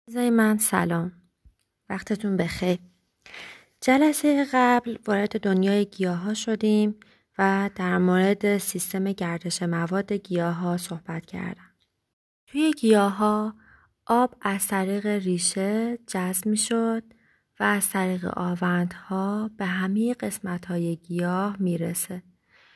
زای من سلام. وقتتون بخیر. جلسه قبل وارد دنیای گیاها شدیم و در مورد سیستم گردش مواد گیاها صحبت کردم. توی گیاها آب از طریق ریشه جذب می شد و از طریق آوندها به همه قسمت‌های گیاه میرسه.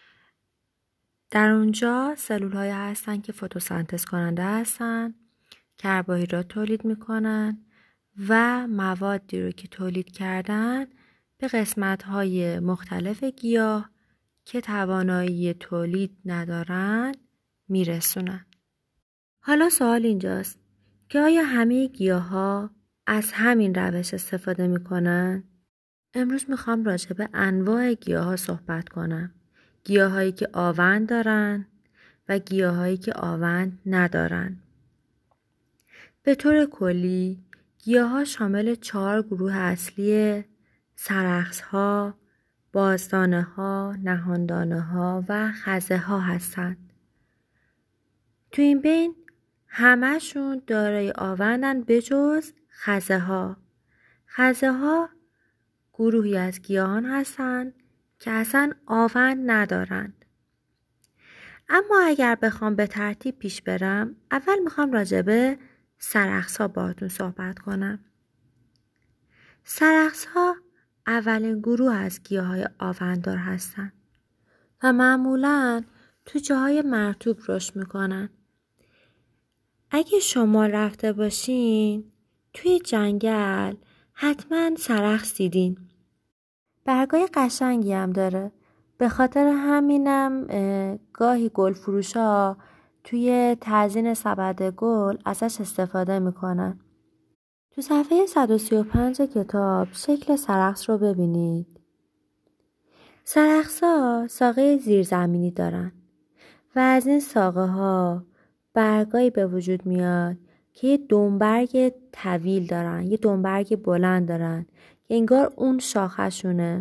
در اونجا سلول‌هایی هستن که فتوسنتز کننده هستن، کربوهیدرات تولید میکنن و موادی رو که تولید کردن به قسمت‌های مختلف گیاه که توانایی تولید ندارن میرسونن. حالا سوال اینجاست که آیا همه گیاها از همین روش استفاده میکنن؟ امروز میخوام راجع به انواع گیاها صحبت کنم. گیاهایی که آوند دارن و گیاهایی که آوند ندارن. به طور کلی گیاها شامل 4 گروه اصلی سرخس‌ها، بازدانه‌ها، نهاندانه‌ها و خزه‌ها هستند. تو این بین همه‌شون دارای آوندن بجز خزه‌ها. خزه‌ها گروهی از گیاهان هستند که اصلا آوند ندارند. اما اگر بخوام به ترتیب پیش برم، اول میخوام راجع به سرخس‌ها باهاتون صحبت کنم. سرخس‌ها اولین گروه از گیاه‌های آونددار هستند و معمولاً تو جاهای مرطوب رشد میکنن. اگه شما رفته باشین توی جنگل حتما سرخس دیدین. برگای قشنگی هم داره. به خاطر همینم گاهی گل فروشا توی تزیین سبد گل ازش استفاده میکنن. تو صفحه 135 کتاب شکل سرخس رو ببینید. سرخس‌ها ساقه زیرزمینی دارن و از این ساقه ها برگایی به وجود میاد که یه دنبرگ طویل دارن، یه دنبرگ بلند دارن که انگار اون شاخشونه.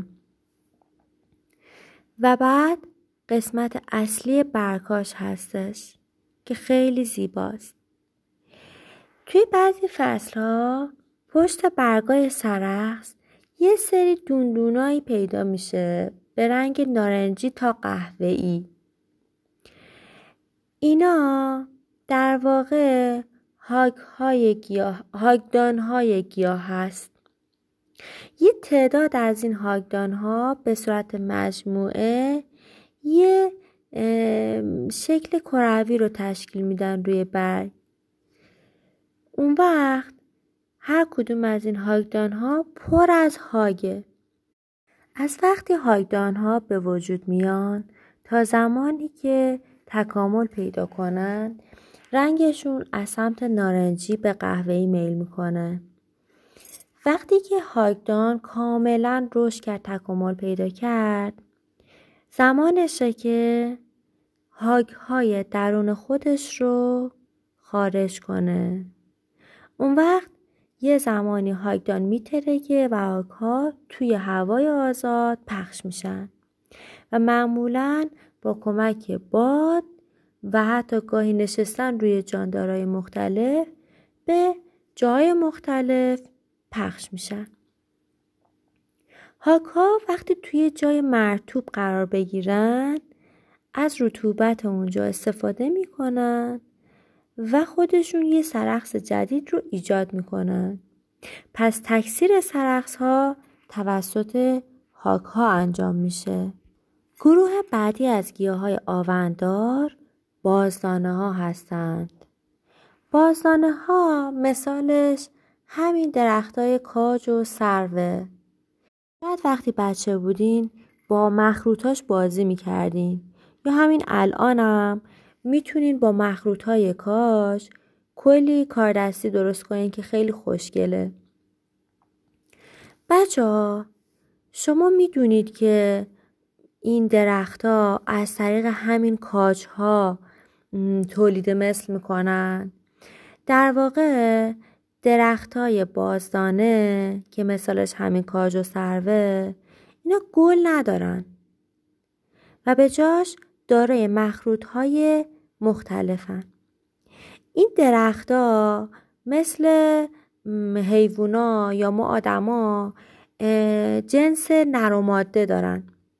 و بعد قسمت اصلی برگاش هستش که خیلی زیباست. توی بعضی فصلها پشت برگای سرخس یه سری دوندونایی پیدا میشه به رنگ نارنجی تا قهوه‌ای. اینا در واقع هاگدان‌های گیاه هست. یه تعداد از این هاگدان‌ها به صورت مجموعه یه شکل کروی رو تشکیل میدن روی برگ. اون وقت هر کدوم از این هاگدان‌ها پر از هاگه. از وقتی هاگدان‌ها به وجود میان تا زمانی که تکامل پیدا کنن رنگشون از سمت نارنجی به قهوه‌ای میل میکنه. وقتی که هاگدان کاملا رشد کرد، تکامل پیدا کرد، زمانشه که هاگ‌های درون خودش رو خارج کنه. اون وقت یه زمانی هاگدان میترکه و هاگ‌ها توی هوای آزاد پخش میشن و معمولاً با کمک باد و حتی گاهی نشستن روی جاندارای مختلف به جای مختلف پخش میشن. هاگ‌ها وقتی توی جای مرطوب قرار بگیرن از رطوبت اونجا استفاده میکنن و خودشون یه سرخس جدید رو ایجاد میکنن. پس تکثیر سرخس‌ها توسط هاگ‌ها انجام میشه. گروه بعدی از گیاه‌های آونددار بازدانه‌ها هستند. بازدانه‌ها مثالش همین درختای کاج و سروه. شاید وقتی بچه بودین با مخروطاش بازی میکردین یا همین الانم میتونین با مخروطهای کاج کلی کاردستی درست کنین که خیلی خوشگله. بچه‌ها شما میدونید که این درخت‌ها از طریق همین کاج‌ها تولید مثل میکنن. در واقع درخت‌های بازدانه که مثالش همین کاج و سروه اینا گل ندارن و به جاش دارای مخروط‌های مختلفن. این درخت‌ها مثل حیوونا یا ما آدما جنس نر و ماده دارن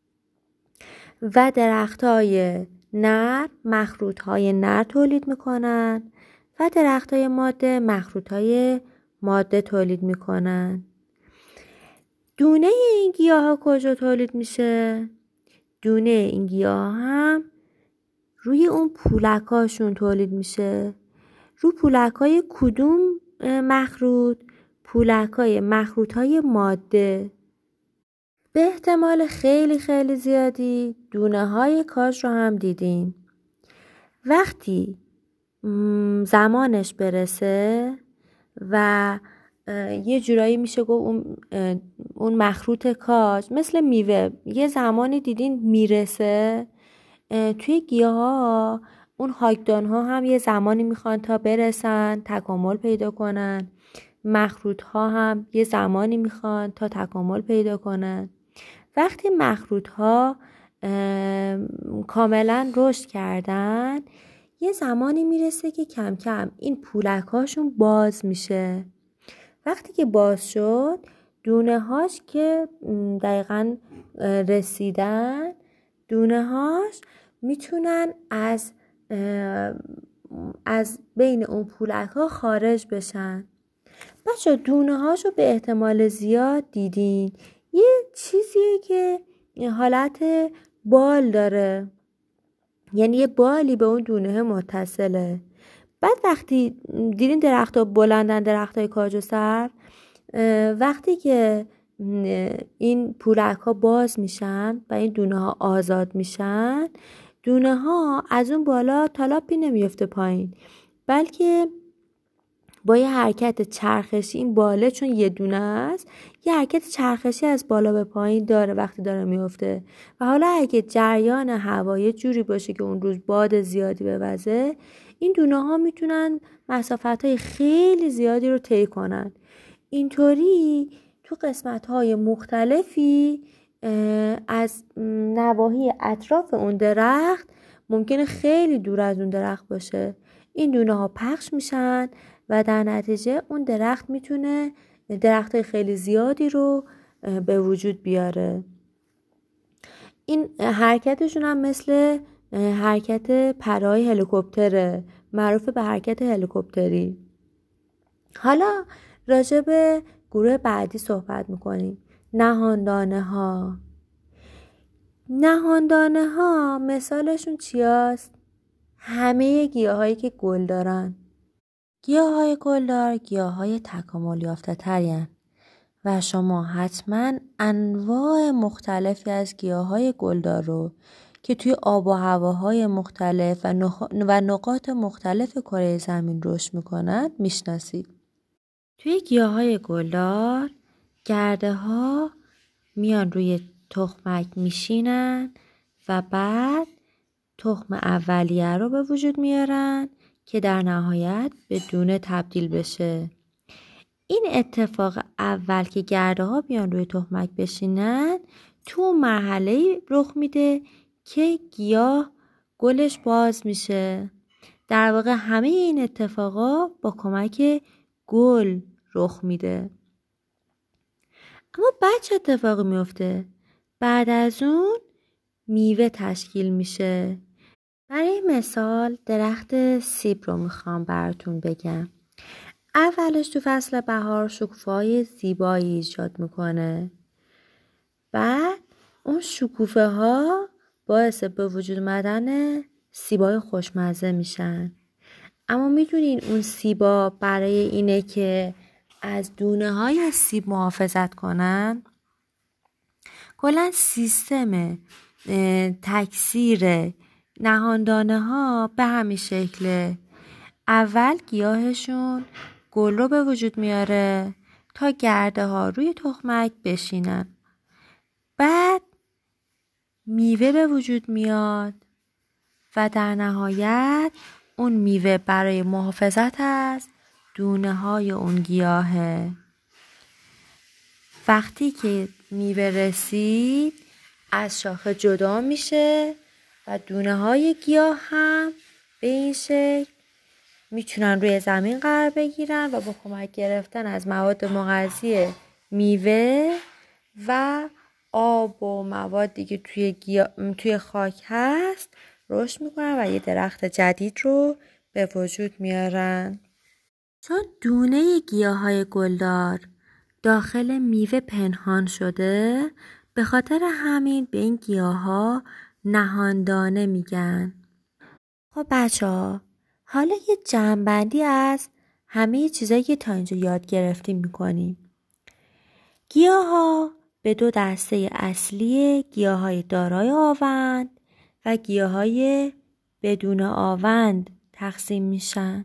و درختای نر مخروطهای نر تولید میکنن و درختای ماده مخروطهای ماده تولید میکنن. دونه این گیاه ها کجا تولید میشه؟ دونه این گیاه هم روی اون پولکاشون تولید میشه. رو پولکای کدوم مخروط؟ پولکای مخروطهای ماده. به احتمال خیلی خیلی زیادی دونه های کاج رو هم دیدین. وقتی زمانش برسه و یه جورایی میشه گفت اون مخروط کاج مثل میوه یه زمانی دیدین میرسه، توی گیاه ها اون هاگدان ها هم یه زمانی میخوان تا برسن تکامل پیدا کنن، مخروط ها هم یه زمانی میخوان تا تکامل پیدا کنن. وقتی مخروط ها کاملا رشد کردن یه زمانی میرسه که کم کم این پولک هاشون باز میشه. وقتی که باز شد دونه هاش که دقیقا رسیدن، دونه هاش میتونن از بین اون پولک ها خارج بشن. بچه دونه هاشو به احتمال زیاد دیدین، یه چیزیه که حالت بال داره، یعنی یه بالی به اون دونه متصله. بعد وقتی دیدین درخت ها بلندن، درخت های کاج و سر، وقتی که این پولک ها باز میشن و این دونه ها آزاد میشن، دونه ها از اون بالا تالاپی نمیفته پایین، بلکه با یه حرکت چرخشی این باله چون یه دونه است یه حرکت چرخشی از بالا به پایین داره وقتی داره میفته. و حالا اگه جریان هوا یه جوری باشه که اون روز باد زیادی بوزه، این دونه ها میتونن مسافتهای خیلی زیادی رو طی کنن. اینطوری تو قسمت‌های مختلفی از نواحی اطراف اون درخت ممکنه خیلی دور از اون درخت باشه، این دونه ها پخش میشن و در نتیجه اون درخت میتونه درخت‌های خیلی زیادی رو به وجود بیاره. این حرکتشون هم مثل حرکت پرهای هلیکوپتره، معروف به حرکت هلیکوپتری. حالا راجع به گروه بعدی صحبت میکنیم. نهاندانه ها. نهاندانه ها مثالشون چیاست؟ همه گیاهایی که گل دارن. گیاهای گلدار گیاهای تکامل یافته ترین و شما حتما انواع مختلفی از گیاهای گلدار رو که توی آب و هواهای مختلف و نقاط مختلف کره زمین رشد میکنند میشناسید. توی گیاهای گلدار گرده ها میان روی تخمک میشینن و بعد تخم اولیه رو به وجود میارن که در نهایت به دونه تبدیل بشه. این اتفاق اول که گرده ها بیان روی تخمک بشینن تو مرحله رخ میده که گیاه گلش باز میشه. در واقع همه این اتفاقا با کمک گل رخ میده. اما بعد چه اتفاقی میفته؟ بعد از اون میوه تشکیل میشه. برای مثال درخت سیب رو میخوام براتون بگم. اولش تو فصل بهار شکوفه‌های زیبایی ایجاد میکنه. بعد اون شکوفه ها باعث به وجود اومدن سیبای خوشمزه میشن. اما میدونین اون سیبا برای اینه که از دونه های سیب محافظت کنن، کلا سیستم تکثیر نهاندانه ها به همین شکله. اول گیاهشون گل رو به وجود میاره تا گرده ها روی تخمک بشینن. بعد میوه به وجود میاد و در نهایت اون میوه برای محافظت از دونه های اون گیاهه. وقتی که میوه رسید از شاخه جدا میشه و دونه های گیاه هم به این شکل میتونن روی زمین قرار بگیرن و با کمک گرفتن از مواد مغذی میوه و آب و موادی که توی خاک هست رشد میکنن و یه درخت جدید رو به وجود میارن. چون دونه گیاهای گلدار داخل میوه پنهان شده، به خاطر همین به این گیاها نهاندانه میگن. خب بچه‌ها، حالا یه جمع‌بندی از همه چیزایی که تا اینجا یاد گرفتیم میکنیم. گیاها به دو دسته اصلی گیاهای دارای آوند و گیاهای بدون آوند تقسیم میشن.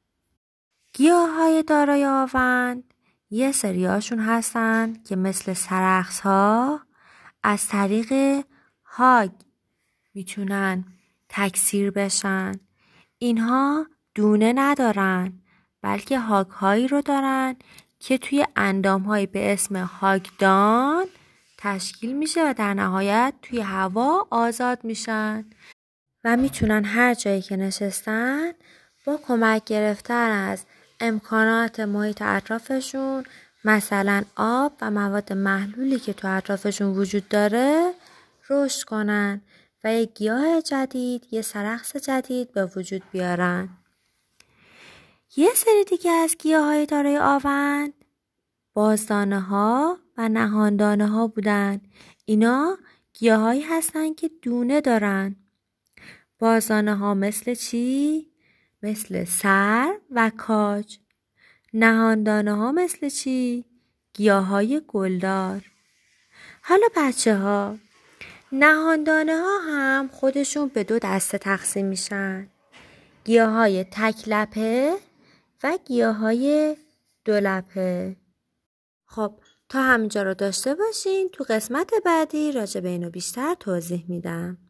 گیاهای دارای آوند یه سریاشون هستن که مثل سرخس ها از طریق هاگ میتونن تکثیر بشن. اینها دونه ندارن، بلکه هاگ هایی رو دارن که توی اندام هایی به اسم هاگدان تشکیل میشه و در نهایت توی هوا آزاد میشن و میتونن هر جایی که نشستن با کمک گرفتن از امکانات محیط اطرافشون، مثلا آب و مواد محلولی که تو اطرافشون وجود داره، رشد کنن و یک گیاه جدید، یه سرخس جدید به وجود بیارن. یه سری دیگه از گیاهای دارای آوند بازدانه ها و نهاندانه ها بودن. اینا گیاهایی هستن که دونه دارن. بازدانه ها مثل چی؟ مثل سر و کاج. نهاندانه ها مثل چی؟ گیاهای گلدار. حالا بچه ها، نهاندانه ها هم خودشون به دو دسته تقسیم میشن. گیاهای تک لپه و گیاهای دو لپه. خب تا همینجا رو داشته باشین، تو قسمت بعدی راجع به اینو بیشتر توضیح میدم.